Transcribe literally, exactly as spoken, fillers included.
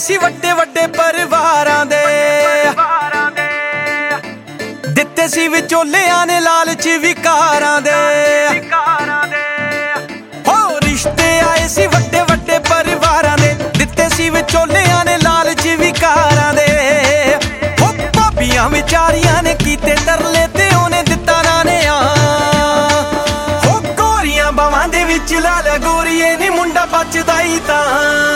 ਸੀ ਵੱਡੇ ਵੱਡੇ ਪਰਿਵਾਰਾਂ ਦੇ, ਦਿੱਤੇ ਸੀ ਵਿਚੋਲਿਆਂ ਨੇ ਲਾਲਚ ਵਿਕਾਰਾਂ ਦੇ। ਹੋ ਰਿਸ਼ਤੇ ਆਏ ਸੀ ਵੱਡੇ ਵੱਡੇ ਪਰਿਵਾਰਾਂ ਦੇ, ਦਿੱਤੇ ਸੀ ਵਿਚੋਲਿਆਂ ਨੇ ਲਾਲਚ ਵਿਕਾਰਾਂ ਦੇ। ਹੋ ਭਾਬੀਆਂ ਵਿਚਾਰੀਆਂ ਨੇ ਕੀਤੇ ਤਰਲੇ ਤੇ ਉਹਨੇ ਦਿੱਤਾ ਨਾ ਨਿਆਂ। ਹੋ ਗੋਰੀਆਂ ਬਾਵਾਂ ਦੇ ਵਿੱਚ ਲਾ ਲਿਆ ਗੋਰੀਏ ਨੀ ਮੁੰਡਾ ਬਚਦਾ ਹੀ ਤਾਂ।